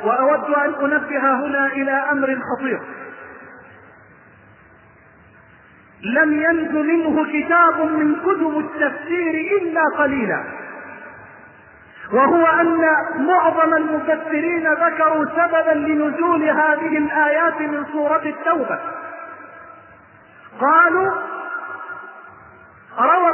وأود أن أنبه هنا إلى أمر خطير لم ينج منه كتاب من كتب التفسير إلا قليلا، وهو أن معظم المفسرين ذكروا سببا لنزول هذه الآيات من سورة التوبة. قالوا روى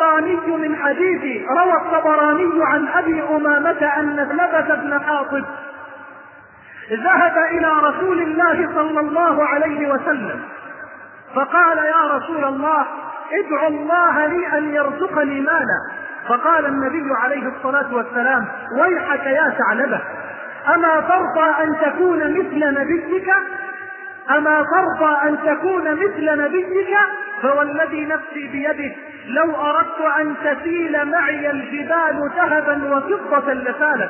الطبراني عن أبي أمامة أن ثعلبة بن حاطب ذهب إلى رسول الله صلى الله عليه وسلم فقال يا رسول الله ادعو الله لي أن يرزقني مالا. فقال النبي عليه الصلاة والسلام ويحك يا ثعلبة أما ترضى أن تكون مثل نبيك فوالذي نفسي بيده لو أردت أن تسيل معي الجبال ذهبا وفضة لسالت.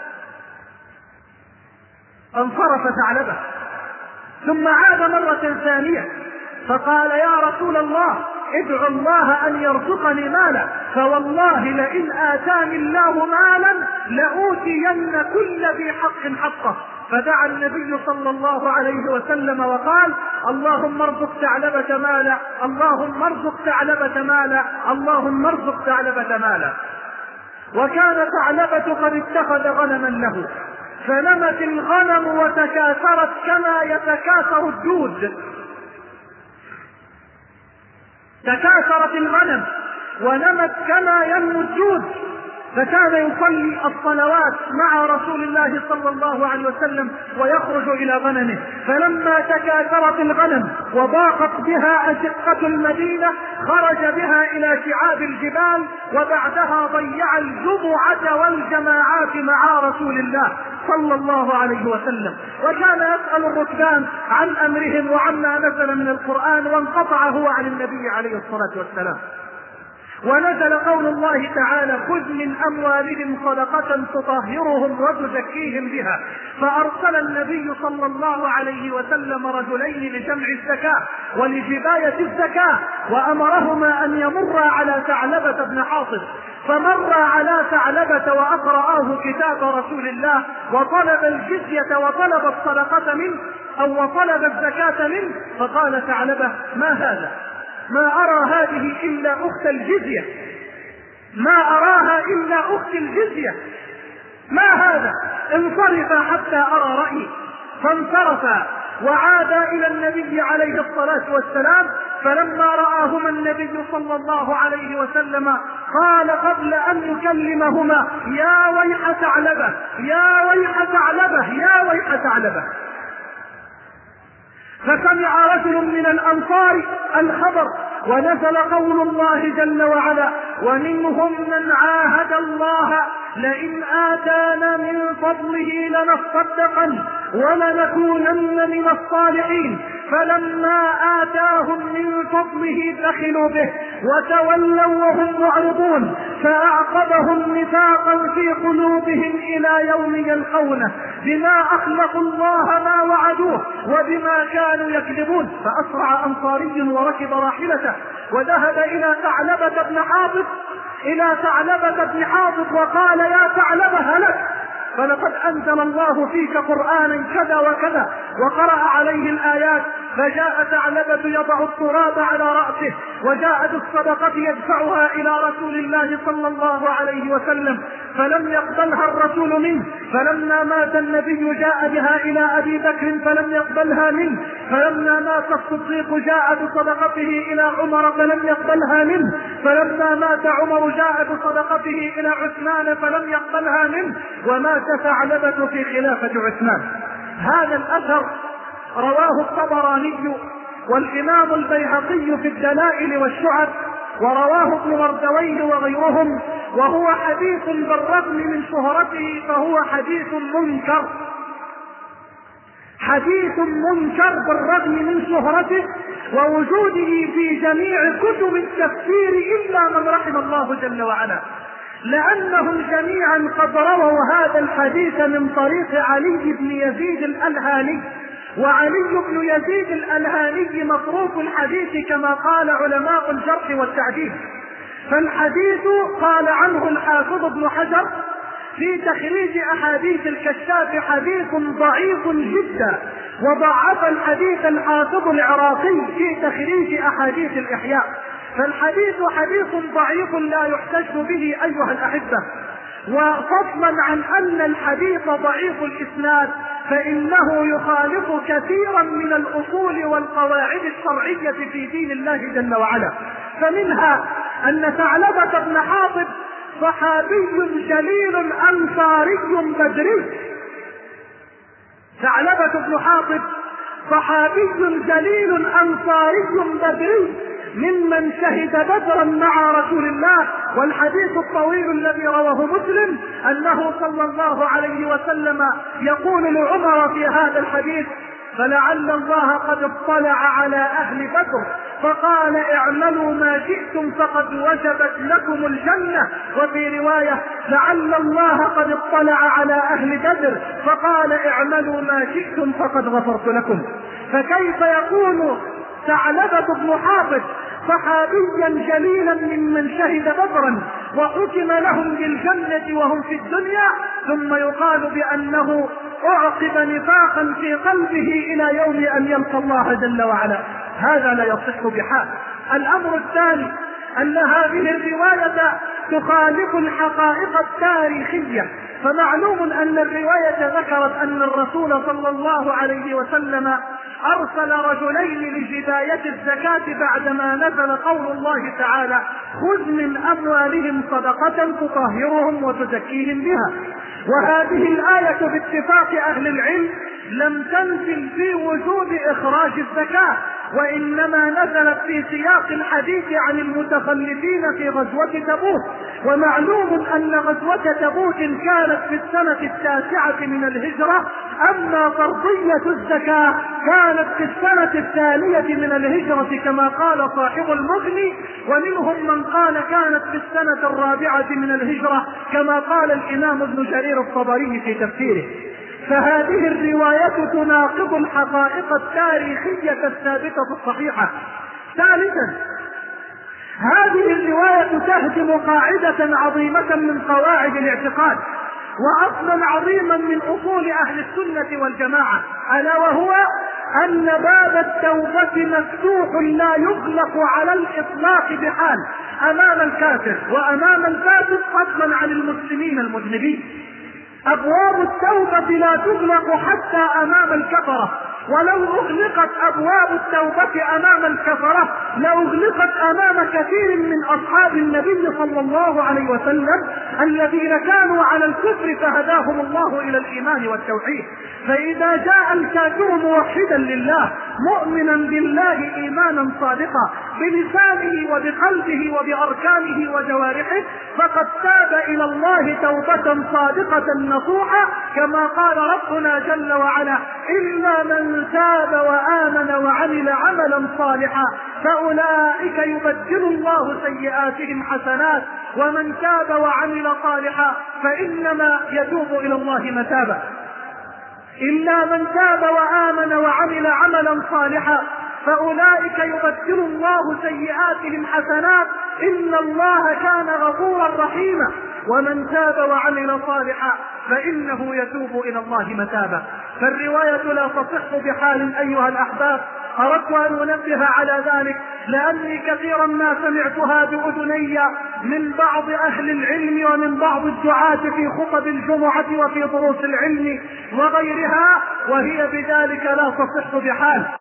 انصرف ثعلبة ثم عاد مرة ثانية فقال يا رسول الله ادعو الله أن يرزقني مالا فوالله لئن آتاني الله مالا لأوتين كل ذي حق حقه. فدعا النبي صلى الله عليه وسلم وقال اللهم ارزق ثعلبة مالا، اللهم ارزق ثعلبة مالا، اللهم ارزق ثعلبة مالا. وكان ثعلبة قد اتخذ غنما له فنمت الغنم وتكاثرت كما يتكاثر الدود، تكاثرت الغنم ونمت كما ينمو الدود. فكان يصلي الصلوات مع رسول الله صلى الله عليه وسلم ويخرج إلى غنمه، فلما تكاثرت الغنم وضاقت بها أشقة المدينة خرج بها إلى شعاب الجبال، وبعدها ضيع الجمعة والجماعات مع رسول الله صلى الله عليه وسلم، وكان يسأل الركبان عن أمرهم وعما نزل من القرآن، وانقطع هو عن النبي عليه الصلاة والسلام. ونزل قول الله تعالى خذ من أموالهم صدقة تطهرهم وتزكيهم بها. فأرسل النبي صلى الله عليه وسلم رجلين لجمع الزكاة ولجباية الزكاة، وأمرهما أن يمرا على ثعلبة بن حاطب، فمر على ثعلبة وأقرأه كتاب رسول الله وطلب الجزية وطلب الصدقة منه أو وطلب الزكاة منه. فقال ثعلبة ما هذا؟ ما أرى هذه إلا أخت الجزية، ما أراها إلا أخت الجزية، ما هذا؟ انصرفا حتى أرى رأيي. فانصرفا وعادا إلى النبي عليه الصلاة والسلام، فلما رآهما النبي صلى الله عليه وسلم قال قبل أن يكلمهما يا ويح ثعلبة، يا ويح ثعلبة، يا ويح ثعلبة. فسمع رجل من الأنصار الخبر ونزل قول الله جل وعلا ومنهم من عاهد الله لئن آتانا من فضله لنصدقن ولنكونن من الصالحين فلما آتاهم من فضله بخلوا به وتولوا وهم معرضون فأعقبهم نفاقا في قلوبهم إلى يوم يلقونه بما أخلقوا الله ما وعدوه وبما كانوا يكذبون. فأسرع أنصاري وركب راحلته وذهب إلى ثعلبة بن حاطب وقال يا ثعلبة هلك، فلقد أنزل الله فيك قرآنا كذا وكذا، وقرأ عليه الآيات. فجاء ثعلبة يضع التراب على رأسه، وجاءت الصدقة يدفعها إلى رسول الله صلى الله عليه وسلم فلم يقبلها الرسول منه. فلما مات النبي جاء بها إلى أبي بكر فلم يقبلها منه. فلما مات الصديق جاء بصدقته إلى عمر فلم يقبلها منه. فلما مات عمر جاء بصدقته إلى عثمان فلم يقبلها منه. ومات ثعلبة في خلافة عثمان. هذا الأثر رواه الطبراني والإمام البيهقي في الدلائل والشعب، ورواه ابن مردويه وغيرهم، وهو حديث بالرغم من شهرته فهو حديث منكر، حديث منكر بالرغم من شهرته ووجوده في جميع كتب التفسير إلا من رحم الله جل وعلا، لأنهم جميعا قد رووا هذا الحديث من طريق علي بن يزيد الألهاني، وعلي بن يزيد الألهاني مطروق الحديث كما قال علماء الجرح والتعديل. فالحديث قال عنه الحافظ ابن حجر في تخريج أحاديث الكشاف حديث ضعيف جدا، وضعف الحديث الحافظ العراقي في تخريج أحاديث الإحياء. فالحديث حديث ضعيف لا يحتج به أيها الأحبة. وفضلا عن أن الحديث ضعيف الإسناد فإنه يخالف كثيرا من الأصول والقواعد الشرعية في دين الله جل وعلا. فمنها أن ثعلبة بن حاطب صحابي جليل أنصاري بدري. ثعلبة بن حاطب صحابي جليل أنصاري بدري ممن شهد بدرا مع رسول الله. والحديث الطويل الذي رواه مسلم أنه صلى الله عليه وسلم يقول لعمر في هذا الحديث: فلعل الله قد اطلع على أهل بدر فقال اعملوا ما شئتم فقد وجبت لكم الجنة. وفي رواية: لعل الله قد اطلع على أهل بدر فقال اعملوا ما شئتم فقد غفرت لكم. فكيف يكون ثعلبة بن حاطب صحابيا جليلا ممن شهد بدرا وحكم لهم بالجنة وهم في الدنيا، ثم يقال بأنه أعقب نفاقا في قلبه إلى يوم أن يلقى الله جل وعلا؟ هذا لا يصح بحال. الأمر الثاني أن هذه الرواية تخالف الحقائق التاريخية. فمعلوم أن الرواية ذكرت أن الرسول صلى الله عليه وسلم أرسل رجلين لجباية الزكاة بعدما نزل قول الله تعالى: خذ من أموالهم صدقة تطهرهم وتزكيهم بها. وهذه الآية باتفاق أهل العلم لم تنزل في وجوب إخراج الزكاة، وإنما نزلت في سياق الحديث عن المتخلفين في غزوة تبوك. ومعلوم أن غزوة تبوك كانت في السنة 9 من الهجرة، أما فرضية الزكاة كانت في السنة 2 من الهجرة كما قال صاحب المغني، ومنهم من قال كانت في السنة 4 من الهجرة كما قال الإمام ابن جرير الطبري في تفسيره. فهذه الرواية تناقض الحقائق التاريخية الثابتة الصحيحة. ثالثا، هذه الرواية تهدم قاعدة عظيمة من قواعد الاعتقاد، وأصلا عظيما من أصول أهل السنة والجماعة، ألا وهو أن باب التوبة مفتوح لا يغلق على الإطلاق بحال أمام الكافر وأمام الفاسق، فضلا عن المسلمين المذنبين. أبواب التوبة لا تغلق حتى أمام الكفرة، ولو أغلقت أبواب التوبة أمام الكفرة لأغلقت أمام كثير من أصحاب النبي صلى الله عليه وسلم الذين كانوا على الكفر فهداهم الله إلى الإيمان والتوحيد. فإذا جاء الكافر موحدا لله مؤمنا بالله إيمانا صادقا بلسانه وبقلبه وبأركانه وجوارحه فقد تاب إلى الله توبة صادقة نصوحا، كما قال ربنا جل وعلا: إلا من تاب وآمن وعمل عملا صالحا فأولئك يبدل الله سيئاتهم حسنات ومن تاب وعمل صالحا فإنما يتوب إلى الله متابا. إلا من تاب وآمن وعمل عملا صالحا فأولئك يبدل الله سيئاتهم حسنات إن الله كان غفورا رحيما. ومن تاب وعمل صالحا فإنه يتوب إلى الله متابا. فالرواية لا تصح بحال أيها الأحباب. أردت أن أنبه على ذلك لأني كثيرا ما سمعتها بأذني من بعض أهل العلم ومن بعض الدعاة في خطب الجمعة وفي دروس العلم وغيرها، وهي بذلك لا تصح بحال.